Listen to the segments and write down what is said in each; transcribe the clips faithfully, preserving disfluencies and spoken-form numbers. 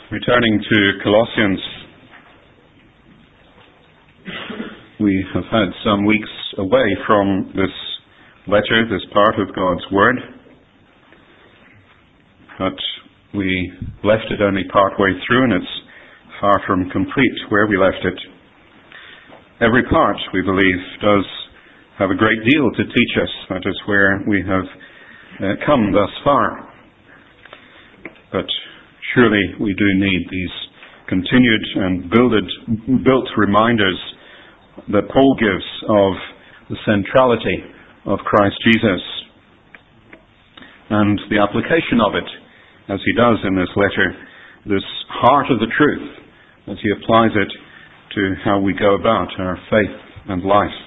Returning to Colossians, we have had some weeks away from this letter, this part of God's Word, but we left it only part way through, and it's far from complete where we left it. Every part, we believe, does have a great deal to teach us. That is where we have uh, come thus far. But surely we do need these continued and builded, built reminders that Paul gives of the centrality of Christ Jesus and the application of it, as he does in this letter, this heart of the truth, as he applies it to how we go about our faith and life.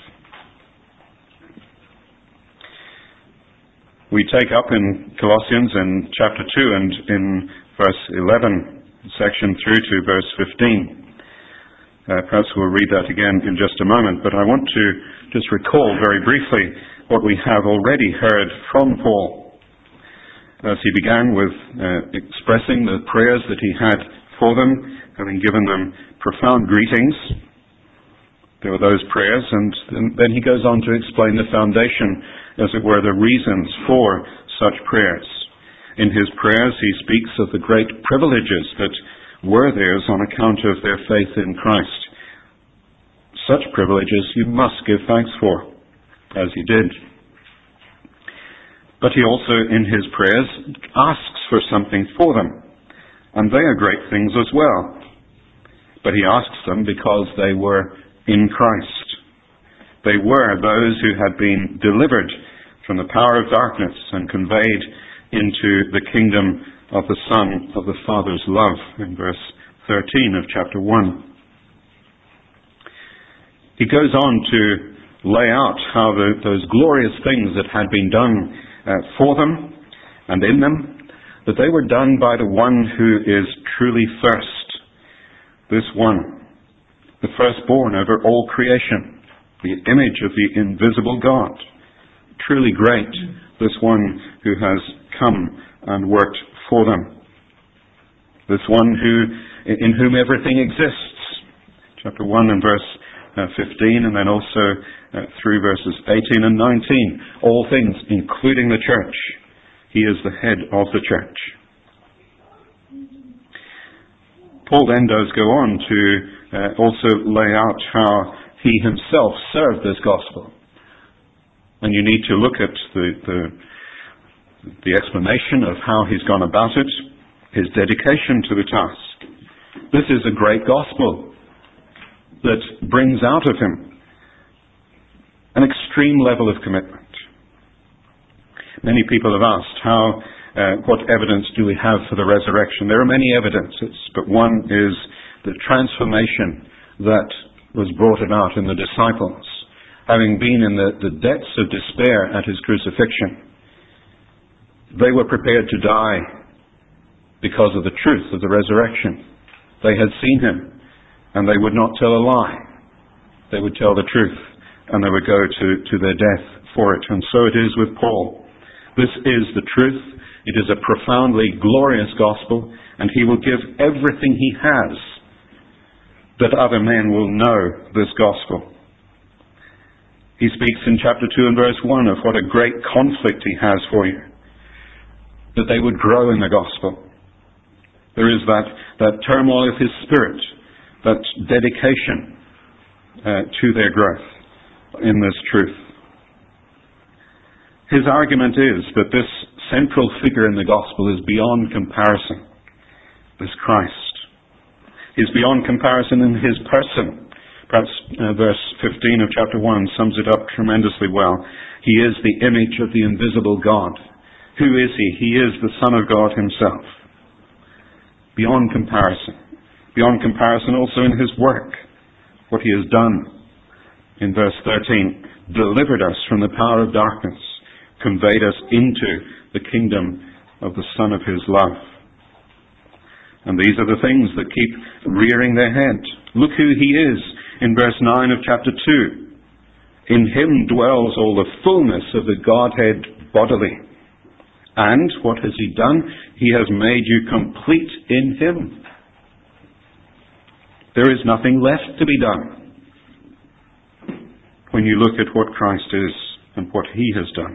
We take up in Colossians in chapter two and in verse eleven, section through to verse fifteen. Uh, perhaps we'll read that again in just a moment, but I want to just recall very briefly what we have already heard from Paul, as he began with uh, expressing the prayers that he had for them, having given them profound greetings. There were those prayers, and then he goes on to explain the foundation, as it were, the reasons for such prayers. In his prayers, he speaks of the great privileges that were theirs on account of their faith in Christ. Such privileges you must give thanks for, as he did. But he also, in his prayers, asks for something for them, and they are great things as well. But he asks them because they were in Christ. They were those who had been delivered from the power of darkness and conveyed into the kingdom of the Son of the Father's love, in verse thirteen of chapter one. He goes on to lay out how the, those glorious things that had been done uh, for them and in them, that they were done by the one who is truly first. This one, the firstborn over all creation, the image of the invisible God. Truly great, this one who has come and worked for them. This one who, in whom everything exists. Chapter one and verse uh, fifteen, and then also uh, through verses eighteen and nineteen. All things, including the church. He is the head of the church. Paul then does go on to uh, also lay out how he himself served this gospel. And you need to look at the, the, the explanation of how he's gone about it, his dedication to the task. This is a great gospel that brings out of him an extreme level of commitment. Many people have asked how Uh, what evidence do we have for the resurrection? There are many evidences, but one is the transformation that was brought about in the disciples, having been in the, the depths of despair at his crucifixion. They were prepared to die because of the truth of the resurrection. They had seen him, and they would not tell a lie. They would tell the truth, and they would go to, to their death for it. And so it is with Paul. This is the truth. It is a profoundly glorious gospel, and he will give everything he has that other men will know this gospel. He speaks in chapter two and verse one of what a great conflict he has for you, that they would grow in the gospel. There is that, that turmoil of his spirit, that dedication uh, to their growth in this truth. His argument is that this central figure in the gospel is beyond comparison. This Christ. He's beyond comparison in his person. Perhaps uh, verse fifteen of chapter one sums it up tremendously well. He is the image of the invisible God. Who is he? He is the Son of God himself. Beyond comparison. Beyond comparison also in his work. What he has done. In verse thirteen, delivered us from the power of darkness, conveyed us into the kingdom of the Son of his love. And these are the things that keep rearing their head. Look who he is in verse nine of chapter two. In him dwells all the fullness of the Godhead bodily. And what has he done? He has made you complete in him. There is nothing left to be done when you look at what Christ is and what he has done.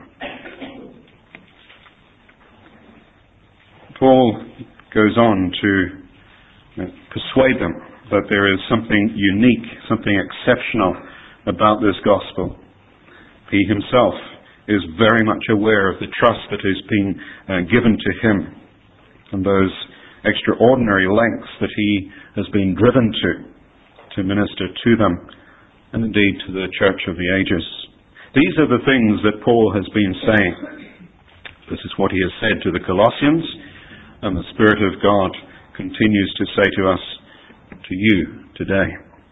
Paul goes on to persuade them that there is something unique, something exceptional about this gospel. He himself is very much aware of the trust that has been uh, given to him and those extraordinary lengths that he has been driven to to minister to them and indeed to the church of the ages. These are the things that Paul has been saying. This is what he has said to the Colossians, and the Spirit of God continues to say to us, to you today.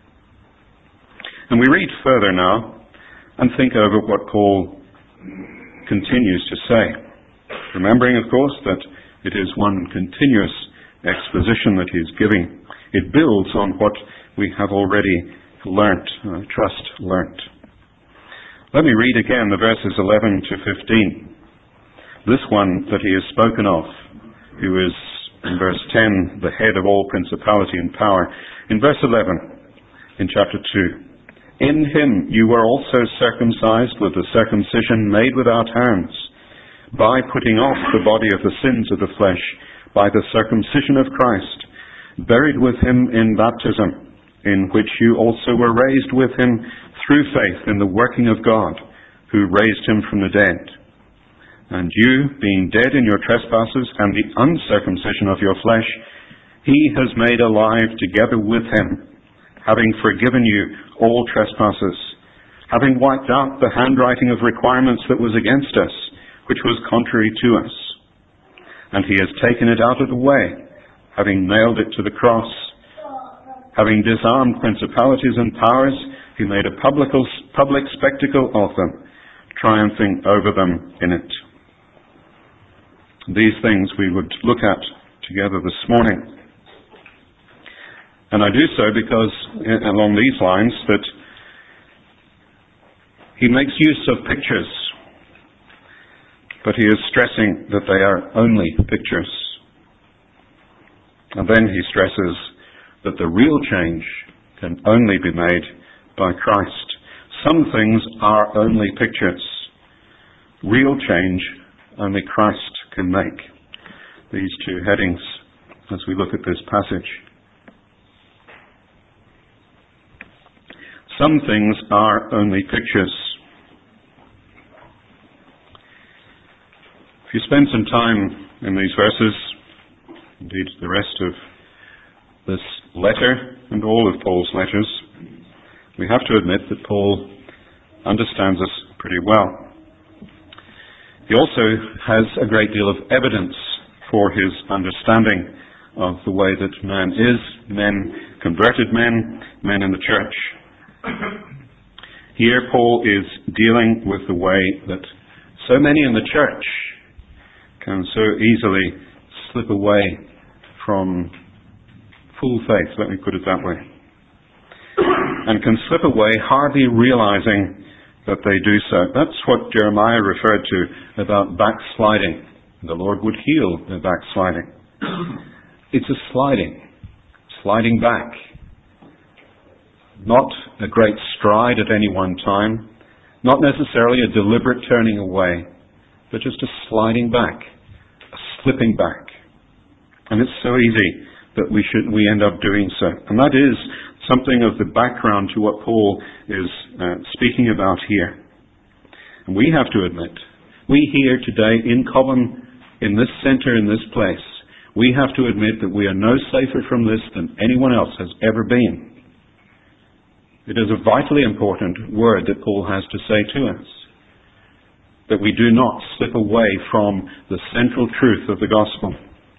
And we read further now and think over what Paul continues to say, remembering, of course, that it is one continuous exposition that he is giving. It builds on what we have already learnt, uh, trust learnt. Let me read again the verses eleven to fifteen. This one that he has spoken of, who is, in verse ten, the head of all principality and power. In verse eleven, in chapter two, in him you were also circumcised with the circumcision made without hands, by putting off the body of the sins of the flesh, by the circumcision of Christ, buried with him in baptism, in which you also were raised with him through faith in the working of God, who raised him from the dead. And you, being dead in your trespasses and the uncircumcision of your flesh, he has made alive together with him, having forgiven you all trespasses, having wiped out the handwriting of requirements that was against us, which was contrary to us. And he has taken it out of the way, having nailed it to the cross. Having disarmed principalities and powers, he made a public, public spectacle of them, triumphing over them in it. These things we would look at together this morning. And I do so because, along these lines, that he makes use of pictures, but he is stressing that they are only pictures. And then he stresses that the real change can only be made by Christ. Some things are only pictures. Real change only Christ can make. These two headings as we look at this passage. Some things are only pictures. If you spend some time in these verses, indeed the rest of this letter and all of Paul's letters, we have to admit that Paul understands us pretty well. He also has a great deal of evidence for his understanding of the way that man is, men, converted men, men in the church. Here Paul is dealing with the way that so many in the church can so easily slip away from full faith, let me put it that way, and can slip away hardly realizing that they do so. That's what Jeremiah referred to about backsliding. The Lord would heal the backsliding. It's a sliding, sliding back. Not a great stride at any one time, not necessarily a deliberate turning away, but just a sliding back, a slipping back. And it's so easy that we should we end up doing so. And that is something of the background to what Paul is uh, speaking about here. And we have to admit, we here today in common, in this center, in this place, we have to admit that we are no safer from this than anyone else has ever been. It is a vitally important word that Paul has to say to us, that we do not slip away from the central truth of the gospel.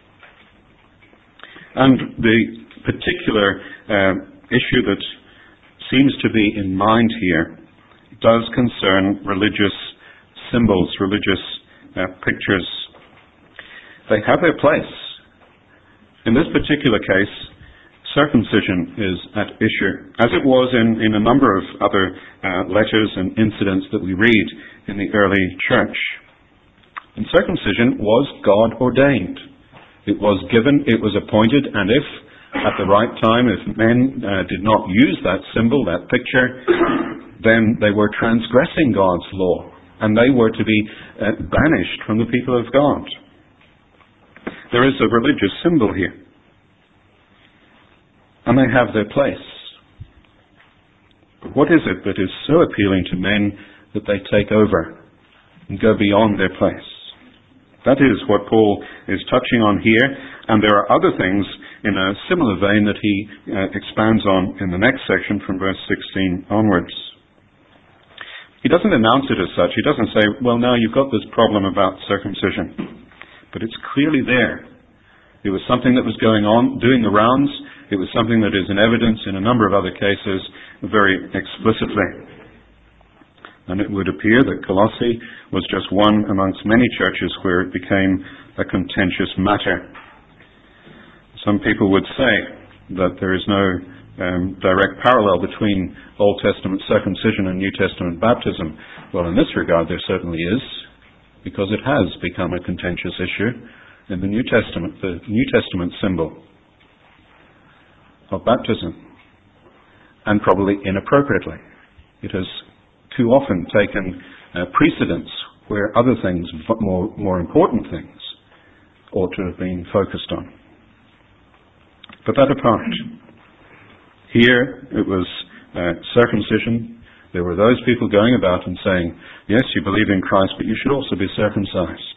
And the particular uh, issue that seems to be in mind here does concern religious symbols, religious uh, pictures. They have their place. In this particular case, circumcision is at issue, as it was in, in a number of other uh, letters and incidents that we read in the early church. And circumcision was God ordained. It was given, it was appointed, and if at the right time. If men uh, did not use that symbol, that picture, then they were transgressing God's law, and they were to be uh, banished from the people of God. There is a religious symbol here, and they have their place. But what is it that is so appealing to men that they take over and go beyond their place? That is what Paul is touching on here, and there are other things in a similar vein that he uh, expands on in the next section from verse sixteen onwards. He doesn't announce it as such. He doesn't say, well, now you've got this problem about circumcision. But it's clearly there. It was something that was going on, doing the rounds. It was something that is in evidence in a number of other cases very explicitly. And it would appear that Colossae was just one amongst many churches where it became a contentious matter. Some people would say that there is no um, direct parallel between Old Testament circumcision and New Testament baptism. Well, in this regard, there certainly is, because it has become a contentious issue in the New Testament, the New Testament symbol of baptism, and probably inappropriately. It has too often taken uh, precedence where other things, more, more important things, ought to have been focused on. But that apart, here it was uh, circumcision. There were those people going about and saying, yes, you believe in Christ, but you should also be circumcised.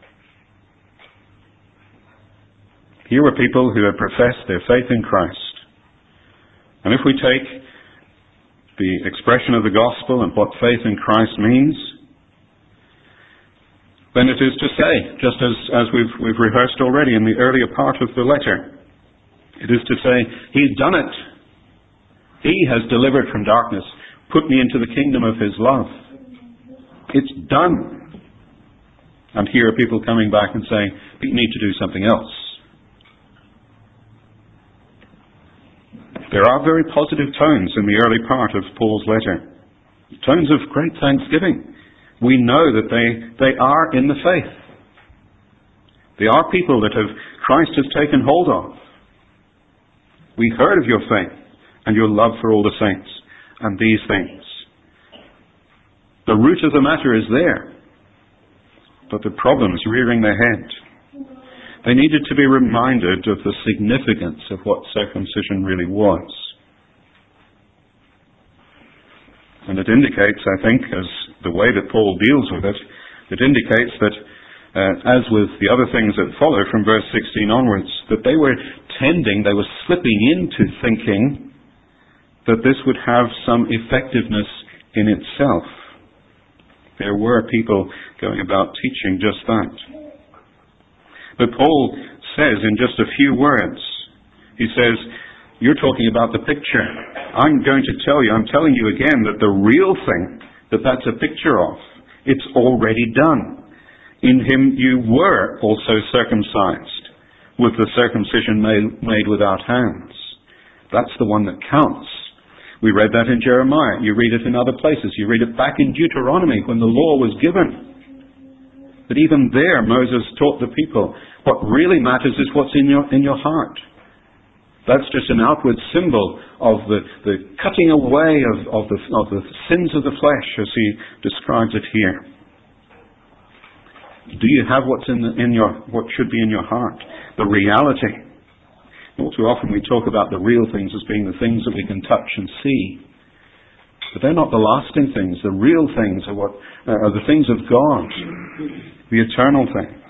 Here were people who had professed their faith in Christ. And if we take the expression of the gospel and what faith in Christ means, then it is to say, just as, as we've, we've rehearsed already in the earlier part of the letter, it is to say, He's done it. He has delivered from darkness, put me into the kingdom of His love. It's done. And here are people coming back and saying, but you need to do something else. There are very positive tones in the early part of Paul's letter. Tones of great thanksgiving. We know that they, they are in the faith. They are people that have Christ has taken hold of. We heard of your faith and your love for all the saints and these things. The root of the matter is there, but the problem's rearing their head. They needed to be reminded of the significance of what circumcision really was. And it indicates, I think, as the way that Paul deals with it, it indicates that, uh, as with the other things that follow from verse sixteen onwards, that they were tending, they were slipping into thinking that this would have some effectiveness in itself. There were people going about teaching just that. But Paul says in just a few words, he says, you're talking about the picture. I'm going to tell you, I'm telling you again that the real thing that that's a picture of, it's already done. In Him you were also circumcised with the circumcision made, made without hands. That's the one that counts. We read that in Jeremiah. You read it in other places. You read it back in Deuteronomy when the law was given. But even there, Moses taught the people, what really matters is what's in your in your heart. That's just an outward symbol of the, the cutting away of, of, the, of the sins of the flesh, as he describes it here. Do you have what's in, the, in your what should be in your heart? The reality. All too often we talk about the real things as being the things that we can touch and see. But they're not the lasting things. The real things are what uh, are the things of God, the eternal things.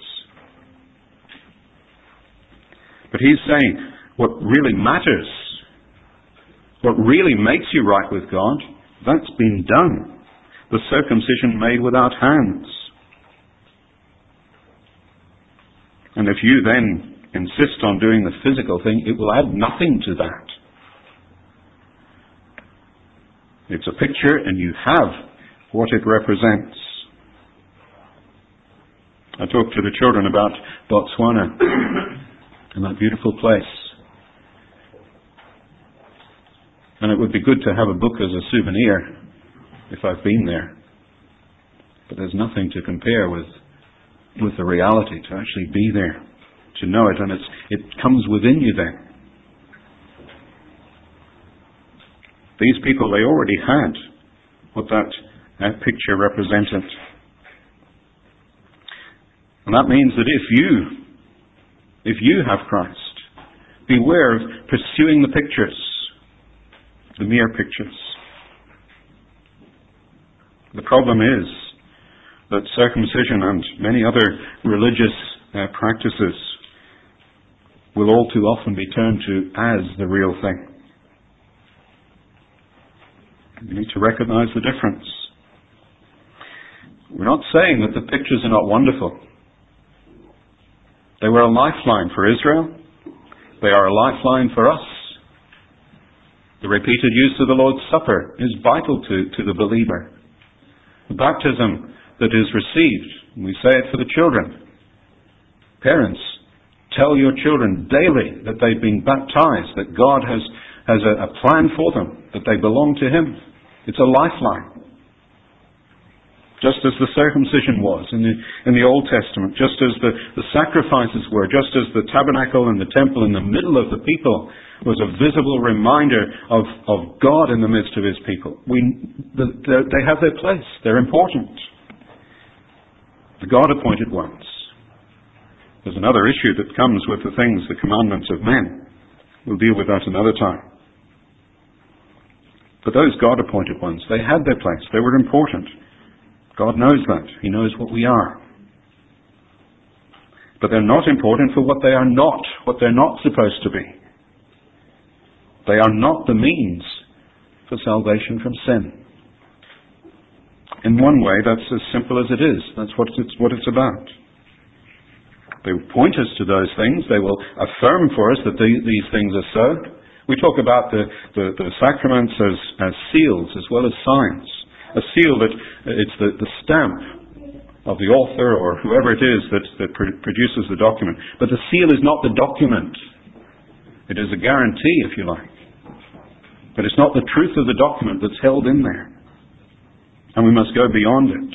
But he's saying what really matters, what really makes you right with God, that's been done. The circumcision made without hands. And if you then insist on doing the physical thing, it will add nothing to that. It's a picture and you have what it represents. I talked to the children about Botswana and that beautiful place. And it would be good to have a book as a souvenir if I've been there. But there's nothing to compare with with the reality, to actually be there, to know it, and it's, it comes within you then. These people, they already had what that uh, picture represented. And that means that if you, if you have Christ, beware of pursuing the pictures, the mere pictures. The problem is that circumcision and many other religious uh, practices will all too often be turned to as the real thing. We need to recognize the difference. We're not saying that the pictures are not wonderful. They were a lifeline for Israel. They are a lifeline for us. The repeated use of the Lord's Supper is vital to, to the believer. The baptism that is received, we say it for the children. Parents, tell your children daily that they've been baptized, that God has, has a, a plan for them, that they belong to Him. It's a lifeline. Just as the circumcision was in the, in the Old Testament, just as the, the sacrifices were, just as the tabernacle and the temple in the middle of the people was a visible reminder of, of God in the midst of His people. We, the, they have their place. They're important. The God-appointed ones. There's another issue that comes with the things, the commandments of men. We'll deal with that another time. But those God-appointed ones, they had their place. They were important. God knows that. He knows what we are. But they're not important for what they are not, what they're not supposed to be. They are not the means for salvation from sin. In one way, that's as simple as it is. That's what it's, what it's about. They point us to those things. They will affirm for us that the, these things are so. We talk about the, the, the sacraments as, as seals as well as signs. A seal, that it's the, the stamp of the author or whoever it is that, that pr- produces the document. But the seal is not the document. It is a guarantee, if you like. But it's not the truth of the document that's held in there. And we must go beyond it.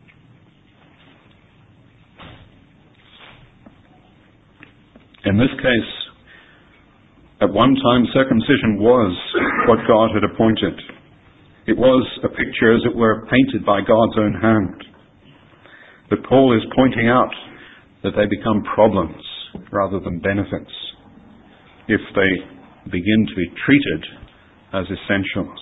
In this case, at one time circumcision was what God had appointed. It was a picture, as it were, painted by God's own hand. But Paul is pointing out that they become problems rather than benefits if they begin to be treated as essentials.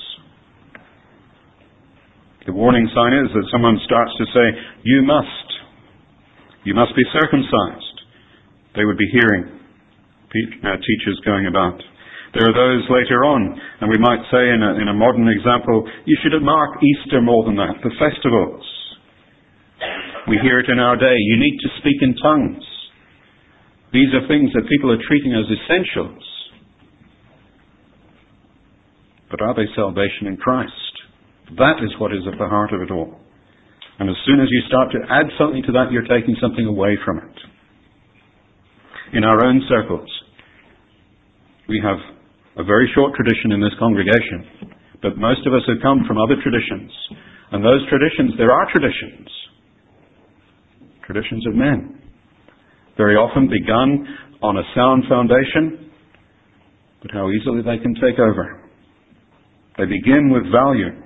The warning sign is that someone starts to say, you must, you must be circumcised. They would be hearing teachers going about. There are those later on, and we might say in a, in a modern example, you should mark Easter more than that, the festivals. We hear it in our day, you need to speak in tongues. These are things that people are treating as essentials. But are they salvation in Christ? That is what is at the heart of it all. And as soon as you start to add something to that, you're taking something away from it. In our own circles, we have a very short tradition in this congregation, but most of us have come from other traditions. And those traditions, there are traditions. Traditions of men. Very often begun on a sound foundation, but how easily they can take over. They begin with value,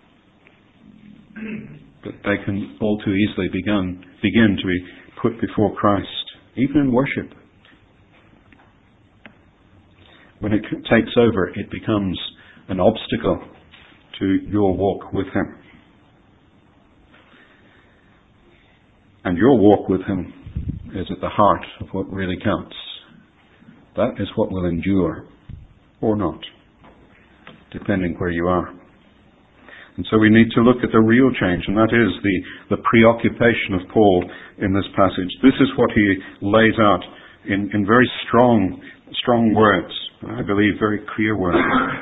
but they can all too easily begin, begin to be put before Christ, even in worship. When it takes over, it becomes an obstacle to your walk with Him. And your walk with Him is at the heart of what really counts. That is what will endure, or not, depending where you are. And so we need to look at the real change, and that is the, the preoccupation of Paul in this passage. This is what he lays out in, in very strong, strong words. I believe very clear words.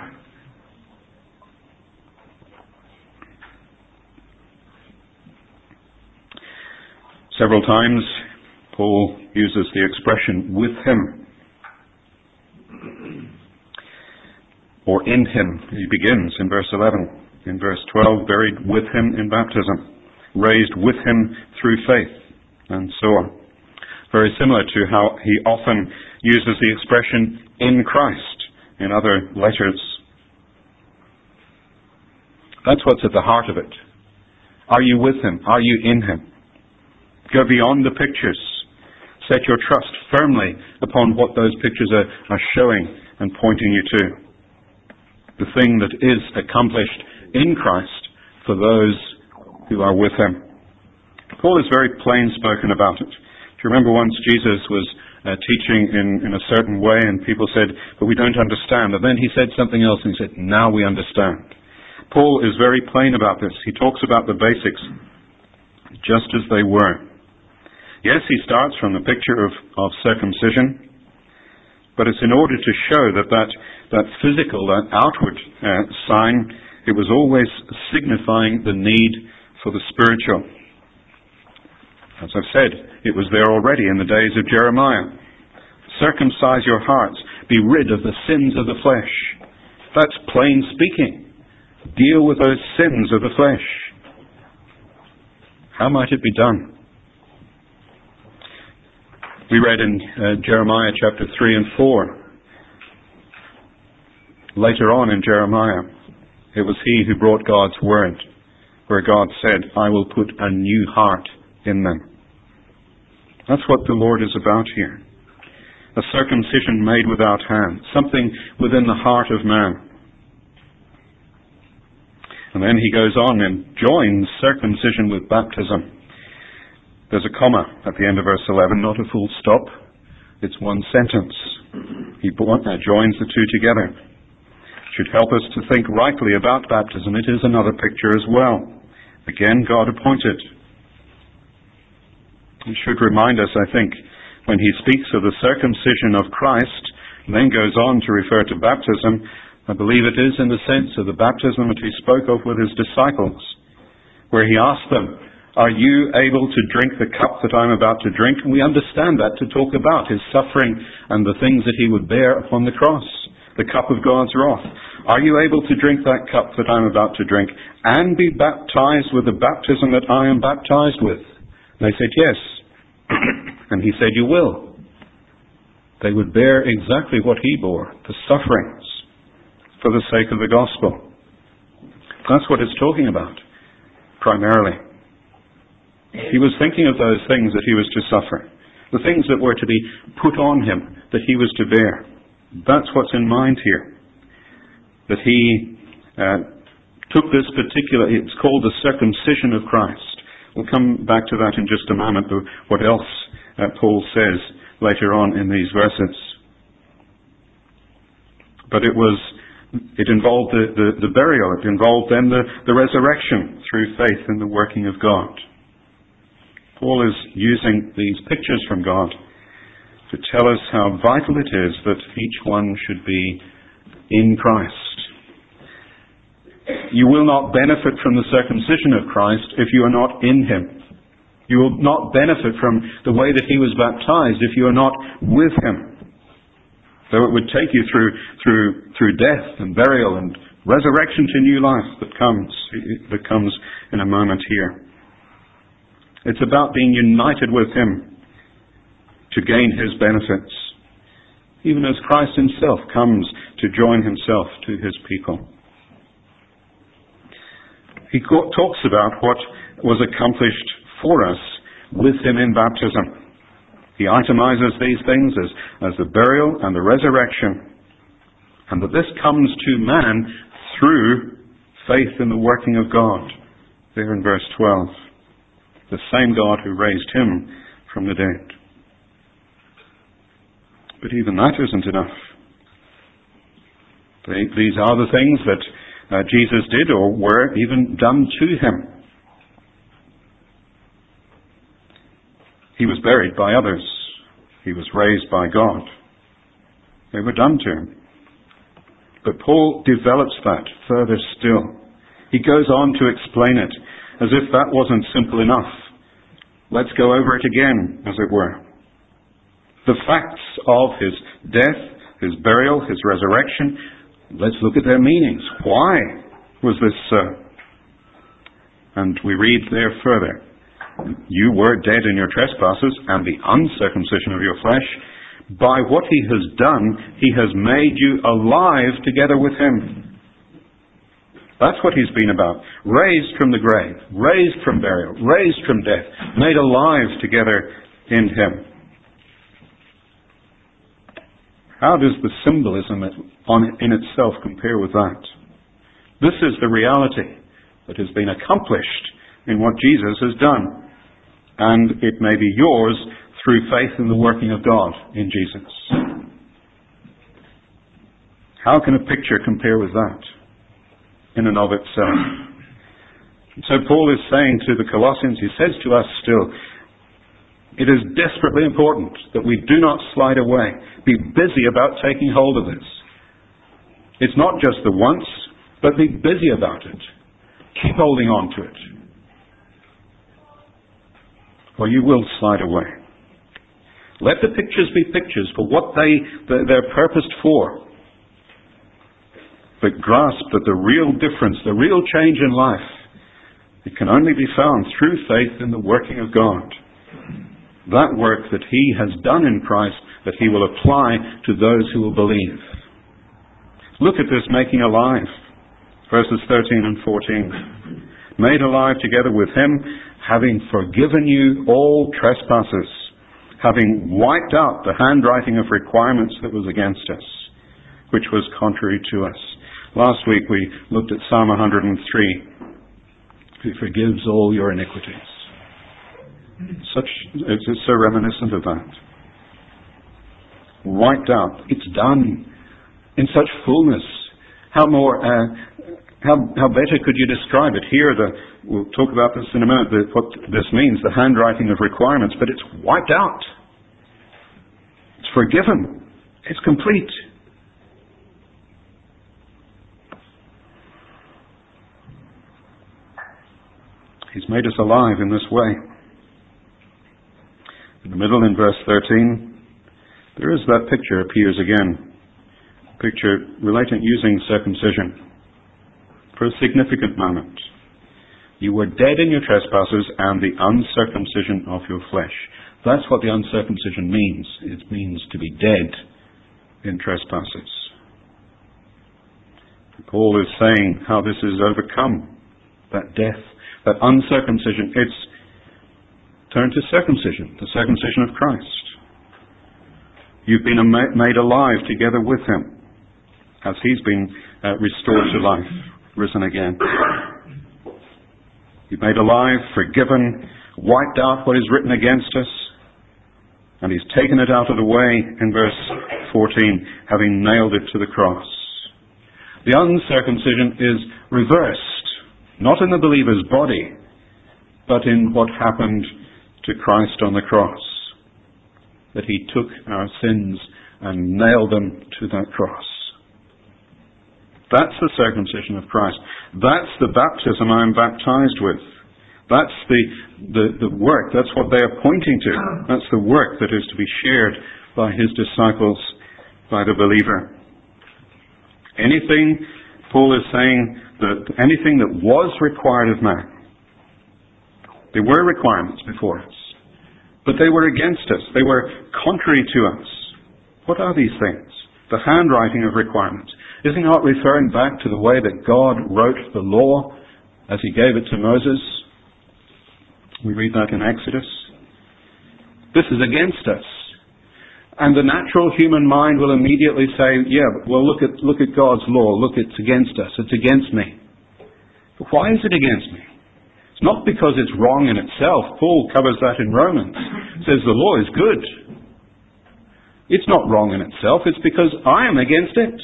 Several times Paul uses the expression with Him or in Him. He begins in verse eleven. In verse twelve, buried with Him in baptism, raised with Him through faith, and so on. Very similar to how he often uses the expression in Christ in other letters. That's what's at the heart of it. Are you with him? Are you in him? Go beyond the pictures. Set your trust firmly upon what those pictures are, are showing and pointing you to. The thing that is accomplished in Christ for those who are with him. Paul is very plain spoken about it. Do you remember once Jesus was uh, teaching in, in a certain way and people said, but we don't understand. And then he said something else and he said, now we understand. Paul is very plain about this. He talks about the basics just as they were. Yes, he starts from the picture of, of circumcision, but it's in order to show that that, that physical, that outward uh, sign, it was always signifying the need for the spiritual. As I've said, it was there already in the days of Jeremiah. Circumcise your hearts, be rid of the sins of the flesh. That's plain speaking. Deal with those sins of the flesh. How might it be done? We read in uh, Jeremiah chapter three and four. Later on in Jeremiah, it was he who brought God's word, where God said, I will put a new heart in them. That's what the Lord is about here. A circumcision made without hands, something within the heart of man. And then he goes on and joins circumcision with baptism. There's a comma at the end of verse eleven, not a full stop. It's one sentence. He joins the two together. It should help us to think rightly about baptism. It is another picture as well. Again, God appointed. It should remind us, I think, when he speaks of the circumcision of Christ, and then goes on to refer to baptism, I believe it is in the sense of the baptism that he spoke of with his disciples, where he asked them, are you able to drink the cup that I'm about to drink? And we understand that to talk about his suffering and the things that he would bear upon the cross, the cup of God's wrath. Are you able to drink that cup that I'm about to drink and be baptized with the baptism that I am baptized with? And they said, yes. And he said, you will. They would bear exactly what he bore, the sufferings, for the sake of the gospel. That's what it's talking about, primarily. He was thinking of those things that he was to suffer, the things that were to be put on him, that he was to bear. That's what's in mind here. That he uh, took this particular, it's called the circumcision of Christ. We'll come back to that in just a moment, but what else uh, Paul says later on in these verses. But it was, it involved the, the, the burial, it involved then the, the resurrection through faith in the working of God. Paul is using these pictures from God to tell us how vital it is that each one should be in Christ. You will not benefit from the circumcision of Christ if you are not in him. You will not benefit from the way that he was baptized if you are not with him. Though it would take you through through through death and burial and resurrection to new life that comes that comes in a moment here. It's about being united with him to gain his benefits, even as Christ himself comes to join himself to his people. He talks about what was accomplished for us with him in baptism. He itemizes these things as, as the burial and the resurrection, and that this comes to man through faith in the working of God. There in verse twelve. The same God who raised him from the dead. But even that isn't enough. They, these are the things that uh, Jesus did or were even done to him. He was buried by others. He was raised by God. They were done to him. But Paul develops that further still. He goes on to explain it as if that wasn't simple enough. Let's go over it again, as it were. The facts of his death, his burial, his resurrection, let's look at their meanings. Why was this so? And we read there further. You were dead in your trespasses and the uncircumcision of your flesh. By what he has done, he has made you alive together with him. That's what he's been about. Raised from the grave, raised from burial, raised from death, made alive together in him. How does the symbolism on, in itself compare with that? This is the reality that has been accomplished in what Jesus has done. And it may be yours through faith in the working of God in Jesus. How can a picture compare with that in and of itself? So Paul is saying to the Colossians, he says to us still, it is desperately important that we do not slide away. Be busy about taking hold of this. It's not just the once, but be busy about it. Keep holding on to it. Or you will slide away. Let the pictures be pictures for what they, they're purposed for. But grasp that the real difference, the real change in life, it can only be found through faith in the working of God. That work that he has done in Christ, that he will apply to those who will believe. Look at this making alive. Verses thirteen and fourteen. Made alive together with him, having forgiven you all trespasses, having wiped out the handwriting of requirements that was against us, which was contrary to us. Last week we looked at Psalm one hundred three, who forgives all your iniquities. Such, it's so reminiscent of that. Wiped out. It's done in such fullness. How more, uh, how, how better could you describe it? Here, the, we'll talk about this in a minute, the, what this means, the handwriting of requirements, but it's wiped out. It's forgiven. It's complete. He's made us alive in this way. In the middle, in verse thirteen, there is that picture appears again. A picture relating using circumcision for a significant moment. You were dead in your trespasses and the uncircumcision of your flesh. That's what the uncircumcision means. It means to be dead in trespasses. Paul is saying how this is overcome, that death, that uncircumcision. It's turned to circumcision, the circumcision of Christ. You've been made alive together with him as he's been uh, restored to life, risen again. You've made alive, forgiven, wiped out what is written against us, and he's taken it out of the way in verse fourteen, having nailed it to the cross. The uncircumcision is reversed, not in the believer's body, but in what happened to Christ on the cross. That he took our sins and nailed them to that cross. That's the circumcision of Christ. That's the baptism I'm baptized with. That's the, the, the work. That's what they are pointing to. That's the work that is to be shared by his disciples, by the believer. Anything, Paul is saying, that anything that was required of man, there were requirements before us, but they were against us. They were contrary to us. What are these things? The handwriting of requirements. Is he not referring back to the way that God wrote the law as he gave it to Moses? We read that in Exodus. This is against us. And the natural human mind will immediately say, yeah, but well, look at, look at God's law. Look, it's against us. It's against me. But why is it against me? It's not because it's wrong in itself. Paul covers that in Romans. He says the law is good. It's not wrong in itself. It's because I am against it.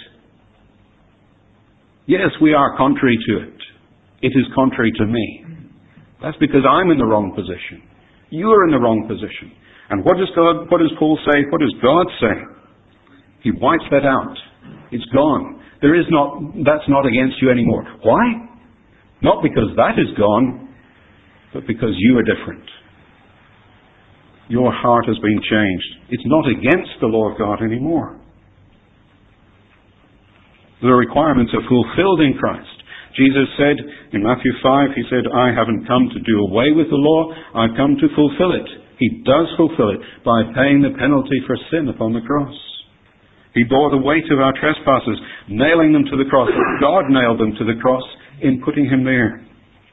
Yes, we are contrary to it. It is contrary to me. That's because I'm in the wrong position. You are in the wrong position. And what does God, what does Paul say? What does God say? He wipes that out. It's gone. There is not, that's not against you anymore. Why? Not because that is gone, but because you are different. Your heart has been changed. It's not against the law of God anymore. The requirements are fulfilled in Christ. Jesus said in Matthew five, he said, I haven't come to do away with the law, I've come to fulfill it. He does fulfill it by paying the penalty for sin upon the cross. He bore the weight of our trespasses, nailing them to the cross. God nailed them to the cross in putting him there,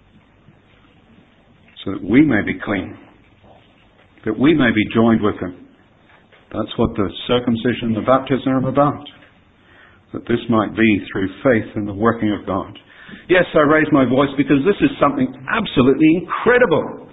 so that we may be clean, that we may be joined with him. That's what the circumcision and the baptism are about, that this might be through faith in the working of God. Yes, I raise my voice because this is something absolutely incredible.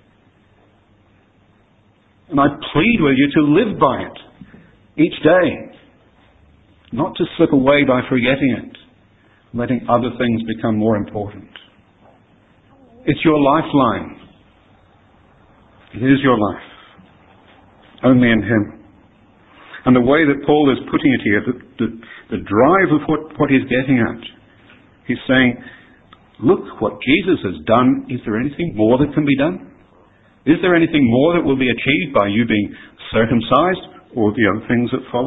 And I plead with you to live by it each day, not to slip away by forgetting it, letting other things become more important. It's your lifeline. It is your life. Only in him. And the way that Paul is putting it here, the, the, the drive of what, what he's getting at, he's saying, look what Jesus has done. Is there anything more that can be done? Is there anything more that will be achieved by you being circumcised or the other things that follow?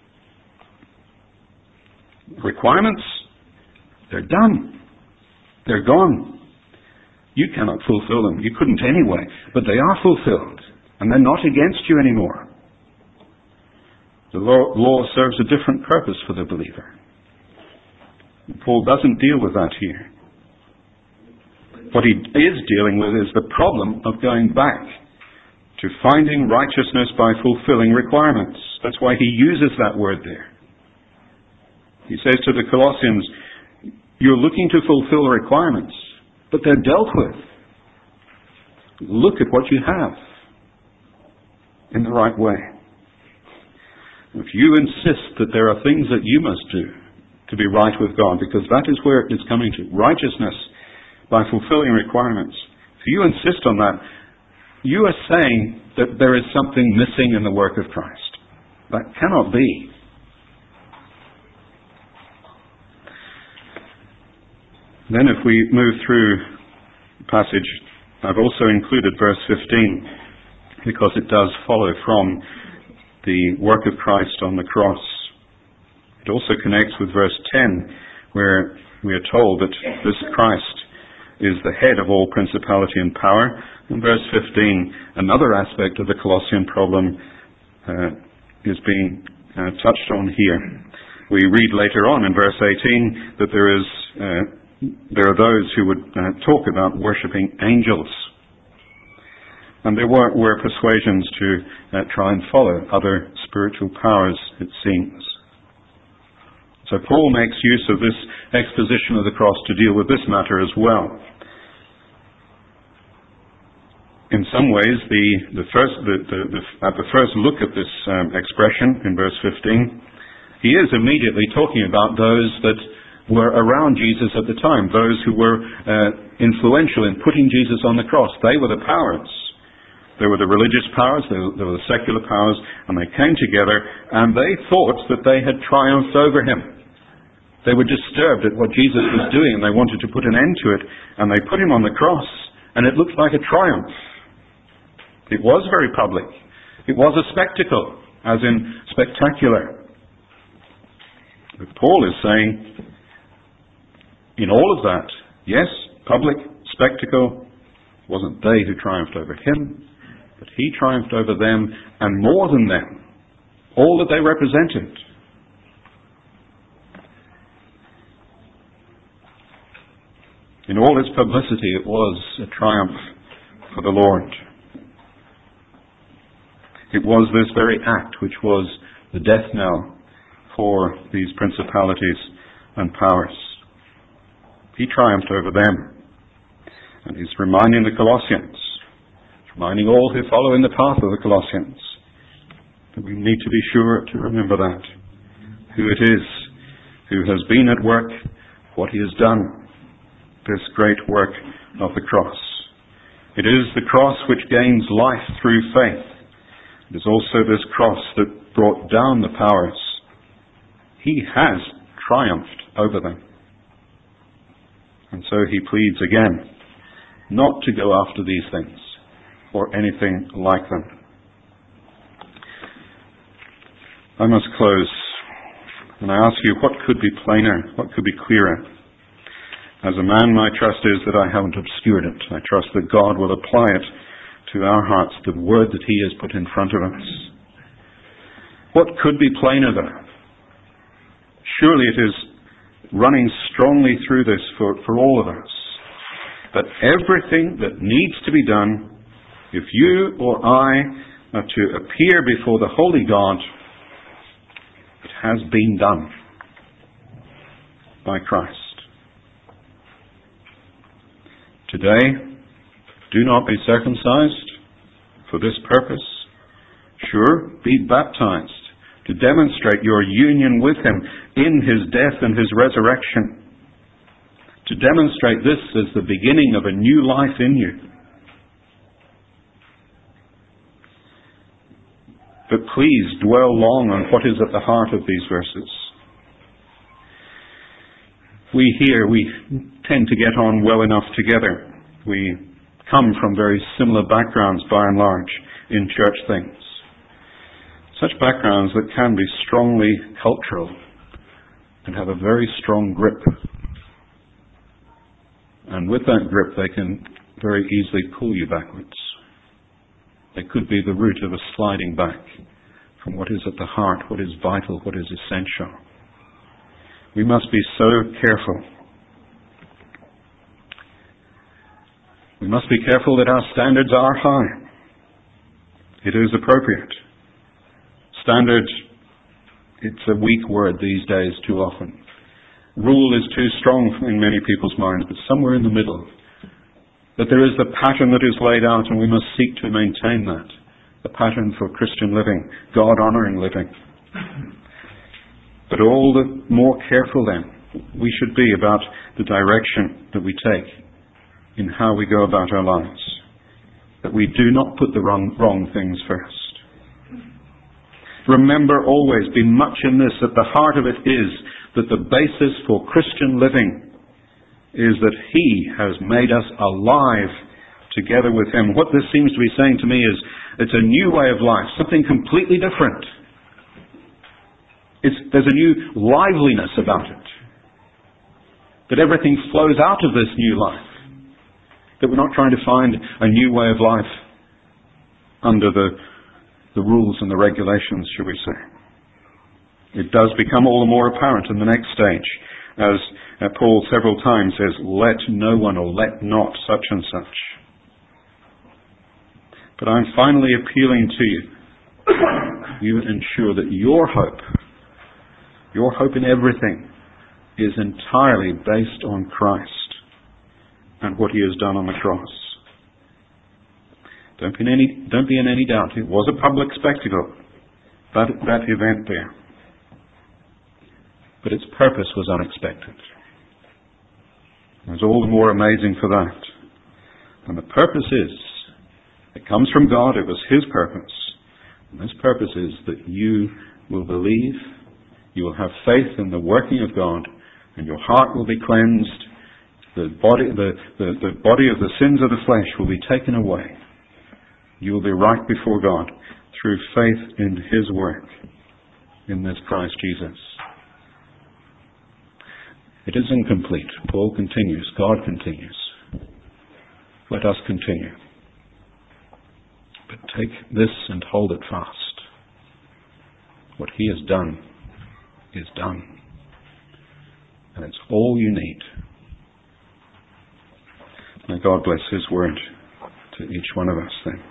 Requirements, they're done. They're gone. You cannot fulfill them. You couldn't anyway. But they are fulfilled. And they're not against you anymore. The law, law serves a different purpose for the believer. Paul doesn't deal with that here. What he is dealing with is the problem of going back to finding righteousness by fulfilling requirements. That's why he uses that word there. He says to the Colossians, you're looking to fulfill requirements, but they're dealt with. Look at what you have in the right way. If you insist that there are things that you must do to be right with God, because that is where it is coming to, righteousness by fulfilling requirements. If you insist on that, you are saying that there is something missing in the work of Christ. That cannot be. Then if we move through the passage, I've also included verse fifteen, because it does follow from the work of Christ on the cross. It also connects with verse ten, where we are told that this Christ is the head of all principality and power. In verse fifteen, another aspect of the Colossian problem uh, is being uh, touched on here. We read later on in verse eighteen that there is uh, there are those who would uh, talk about worshipping angels. And there were, were persuasions to uh, try and follow other spiritual powers, it seems. So Paul makes use of this exposition of the cross to deal with this matter as well. In some ways, the, the first, the, the, the, at the first look at this um, expression in verse fifteen, he is immediately talking about those that were around Jesus at the time, those who were uh, influential in putting Jesus on the cross. They were the powers. There were the religious powers, there were the secular powers, and they came together and they thought that they had triumphed over him. They were disturbed at what Jesus was doing and they wanted to put an end to it, and they put him on the cross, and it looked like a triumph. It was very public. It was a spectacle, as in spectacular. But Paul is saying, in all of that, yes, public, spectacle, it wasn't they who triumphed over him, but he triumphed over them, and more than them, all that they represented. In all its publicity, it was a triumph for the Lord. It was this very act which was the death knell for these principalities and powers. He triumphed over them. And he's reminding the Colossians, reminding all who follow in the path of the Colossians, that we need to be sure to remember that. Who it is who has been at work, what he has done, this great work of the cross. It is the cross which gains life through faith. It is also this cross that brought down the powers. He has triumphed over them. And so he pleads again, not to go after these things, or anything like them. I must close, and I ask you, what could be plainer, what could be clearer? As a man, my trust is that I haven't obscured it. I trust that God will apply it to our hearts, the word that he has put in front of us. What could be plainer, though? Surely it is running strongly through this for, for all of us. But everything that needs to be done, if you or I are to appear before the holy God, it has been done by Christ. Today, do not be circumcised for this purpose. Sure, be baptized to demonstrate your union with Him in His death and His resurrection. To demonstrate this as the beginning of a new life in you. But please dwell long on what is at the heart of these verses. We here, we tend to get on well enough together. We come from very similar backgrounds by and large in church things. Such backgrounds that can be strongly cultural and have a very strong grip. And with that grip, they can very easily pull you backwards. They could be the root of a sliding back from what is at the heart, what is vital, what is essential. We must be so careful. We must be careful that our standards are high. It is appropriate. Standard, it's a weak word these days too often. Rule is too strong in many people's minds, but somewhere in the middle. That there is the pattern that is laid out, and we must seek to maintain that. The pattern for Christian living, God-honouring living. But all the more careful then we should be about the direction that we take in how we go about our lives. That we do not put the wrong, wrong things first. Remember always, be much in this, that the heart of it is that the basis for Christian living is that He has made us alive together with Him. What this seems to be saying to me is it's a new way of life, something completely different. It's, there's a new liveliness about it. That everything flows out of this new life. That we're not trying to find a new way of life under the, the rules and the regulations, shall we say. It does become all the more apparent in the next stage, as uh, Paul several times says, let no one or let not such and such. But I'm finally appealing to you. You ensure that your hope, your hope in everything, is entirely based on Christ and what He has done on the cross. Don't be in any, don't be in any doubt. It was a public spectacle, that, that event there. But its purpose was unexpected. It was all the more amazing for that. And the purpose is, it comes from God, it was His purpose. And this purpose is that you will believe, you will have faith in the working of God, and your heart will be cleansed, the body, the, the, the body of the sins of the flesh will be taken away. You will be right before God through faith in His work in this Christ Jesus. It is incomplete. Paul continues. God continues. Let us continue. But take this and hold it fast. What He has done is done. And it's all you need. May God bless His word to each one of us then.